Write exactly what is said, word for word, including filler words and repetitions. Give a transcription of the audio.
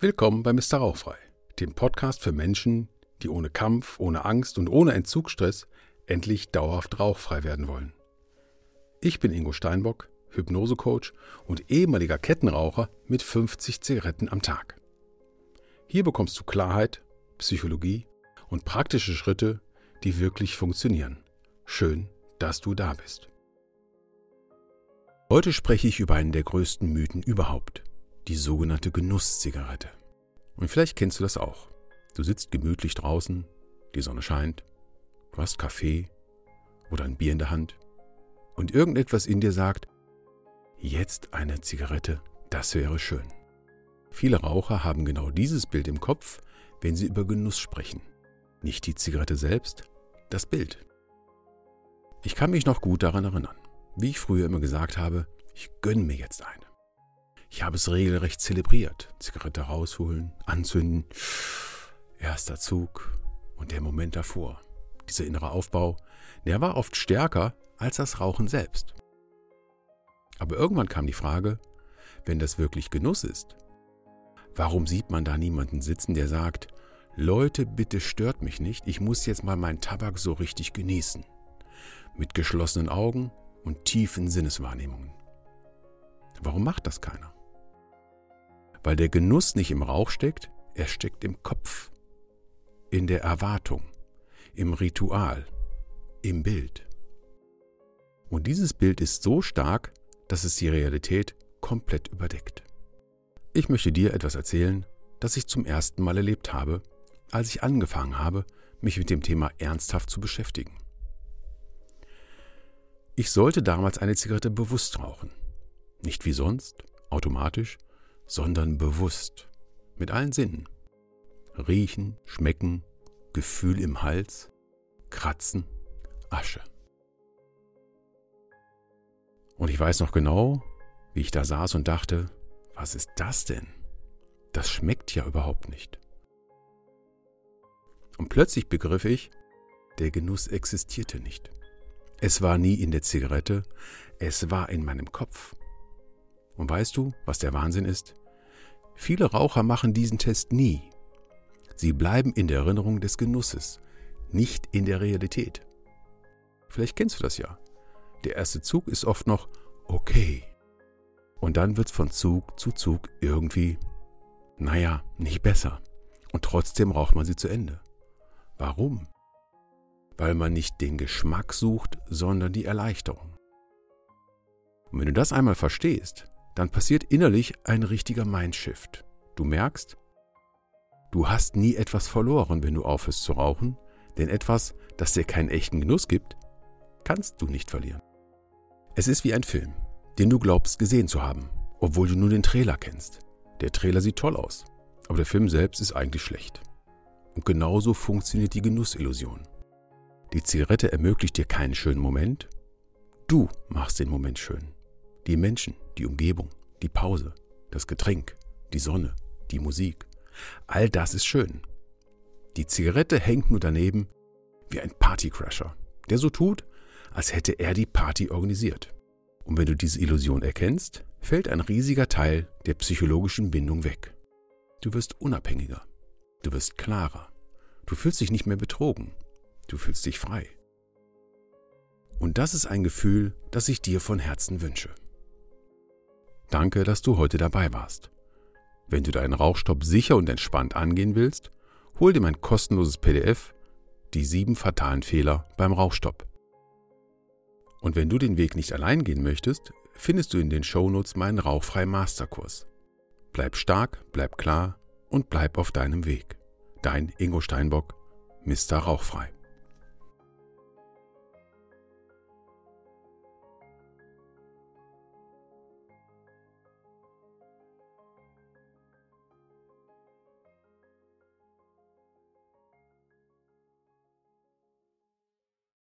Willkommen bei Mister Rauchfrei, dem Podcast für Menschen, die ohne Kampf, ohne Angst und ohne Entzugsstress endlich dauerhaft rauchfrei werden wollen. Ich bin Ingo Steinbock, Hypnosecoach und ehemaliger Kettenraucher mit fünfzig Zigaretten am Tag. Hier bekommst du Klarheit, Psychologie und praktische Schritte, die wirklich funktionieren. Schön, dass du da bist. Heute spreche ich über einen der größten Mythen überhaupt, die sogenannte Genusszigarette. Und vielleicht kennst du das auch. Du sitzt gemütlich draußen, die Sonne scheint, du hast Kaffee oder ein Bier in der Hand und irgendetwas in dir sagt, jetzt eine Zigarette, das wäre schön. Viele Raucher haben genau dieses Bild im Kopf, wenn sie über Genuss sprechen. Nicht die Zigarette selbst, das Bild. Ich kann mich noch gut daran erinnern, wie ich früher immer gesagt habe, ich gönne mir jetzt eine. Ich habe es regelrecht zelebriert. Zigarette rausholen, anzünden, erster Zug und der Moment davor. Dieser innere Aufbau, der war oft stärker als das Rauchen selbst. Aber irgendwann kam die Frage, wenn das wirklich Genuss ist, warum sieht man da niemanden sitzen, der sagt, Leute, bitte stört mich nicht, ich muss jetzt mal meinen Tabak so richtig genießen. Mit geschlossenen Augen und tiefen Sinneswahrnehmungen. Warum macht das keiner? Weil der Genuss nicht im Rauch steckt, er steckt im Kopf, in der Erwartung, im Ritual, im Bild. Und dieses Bild ist so stark, dass es die Realität komplett überdeckt. Ich möchte dir etwas erzählen, das ich zum ersten Mal erlebt habe, als ich angefangen habe, mich mit dem Thema ernsthaft zu beschäftigen. Ich sollte damals eine Zigarette bewusst rauchen. Nicht wie sonst, automatisch, sondern bewusst, mit allen Sinnen. Riechen, schmecken, Gefühl im Hals, Kratzen, Asche. Und ich weiß noch genau, wie ich da saß und dachte, was ist das denn? Das schmeckt ja überhaupt nicht. Und plötzlich begriff ich, der Genuss existierte nicht. Es war nie in der Zigarette, es war in meinem Kopf. Und weißt du, was der Wahnsinn ist? Viele Raucher machen diesen Test nie. Sie bleiben in der Erinnerung des Genusses, nicht in der Realität. Vielleicht kennst du das ja. Der erste Zug ist oft noch okay. Und dann wird es von Zug zu Zug irgendwie, naja, nicht besser. Und trotzdem raucht man sie zu Ende. Warum? Weil man nicht den Geschmack sucht, sondern die Erleichterung. Und wenn du das einmal verstehst, dann passiert innerlich ein richtiger Mindshift. Du merkst, du hast nie etwas verloren, wenn du aufhörst zu rauchen, denn etwas, das dir keinen echten Genuss gibt, kannst du nicht verlieren. Es ist wie ein Film, den du glaubst gesehen zu haben, obwohl du nur den Trailer kennst. Der Trailer sieht toll aus, aber der Film selbst ist eigentlich schlecht. Und genauso funktioniert die Genussillusion. Die Zigarette ermöglicht dir keinen schönen Moment, du machst den Moment schön. Die Menschen, die Umgebung, die Pause, das Getränk, die Sonne, die Musik, all das ist schön. Die Zigarette hängt nur daneben wie ein Partycrasher, der so tut, als hätte er die Party organisiert. Und wenn du diese Illusion erkennst, fällt ein riesiger Teil der psychologischen Bindung weg. Du wirst unabhängiger, du wirst klarer, du fühlst dich nicht mehr betrogen, du fühlst dich frei. Und das ist ein Gefühl, das ich dir von Herzen wünsche. Danke, dass du heute dabei warst. Wenn du deinen Rauchstopp sicher und entspannt angehen willst, hol dir mein kostenloses P D F, die sieben fatalen Fehler beim Rauchstopp. Und wenn du den Weg nicht allein gehen möchtest, findest du in den Shownotes meinen Rauchfrei-Masterkurs. Bleib stark, bleib klar und bleib auf deinem Weg. Dein Ingo Steinbock, Mister Rauchfrei.